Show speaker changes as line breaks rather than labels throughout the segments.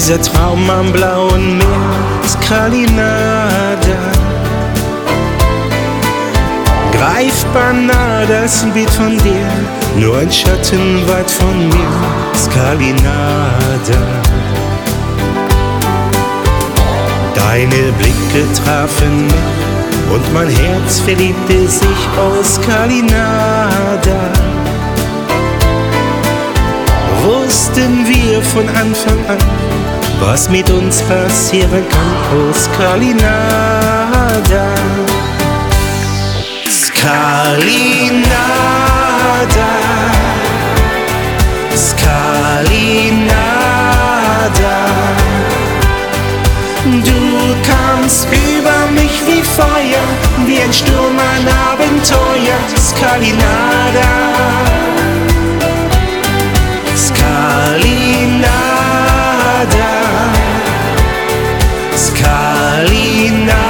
Dieser Traum am blauen Meer ist Kalinada. Greifbar nah das Bild von dir, nur ein Schatten weit von mir ist Kalinada. Deine Blicke trafen mich und mein Herz verliebte sich aus Kalinada. Wussten wir von Anfang an, was mit uns passieren kann aus Kalinada. Kalinada, Kalinada. Du kamst über mich wie Feuer, wie ein Sturm, ein Abenteuer. Kalinada, Kalinada, Kalinada.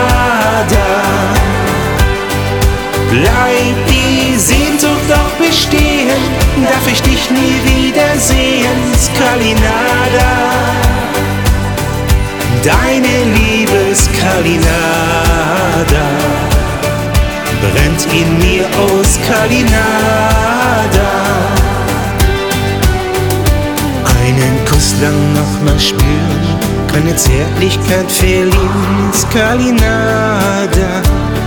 Bleib die Sehnsucht doch bestehen, darf ich dich nie wiedersehen, Kalinada. Deine Liebeskalinada brennt in mir aus, Kalinada. Einen Kuss lang nochmal spüren, keine Zärtlichkeit verlieren, Kalinada.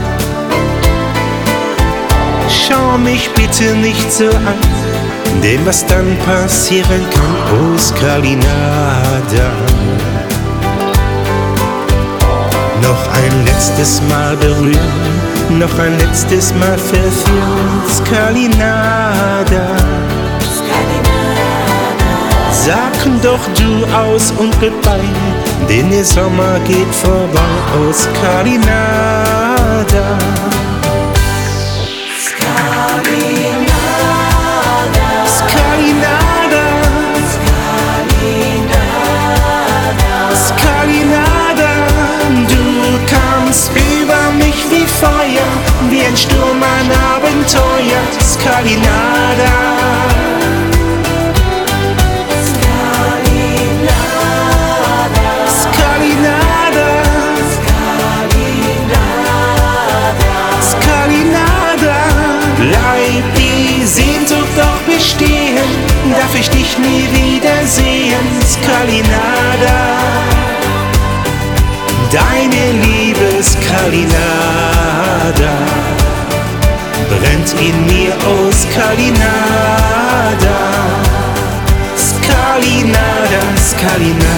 Schau mich bitte nicht so an, denn was dann passieren kann, oh Kalinada. Noch ein letztes Mal berühren, noch ein letztes Mal verführen, Kalinada. Sag doch du aus und goodbye, denn der Sommer geht vorbei, oh Kalinada. Wie ein Sturm, ein Abenteuer, Kalinada. Kalinada, Kalinada. Bleib die Sehnsucht doch bestehen, darf ich dich nie wiedersehen, Kalinada. Deine Liebeskalinada brennt in mir aus, Kalinada. Kalinada, Kalinada.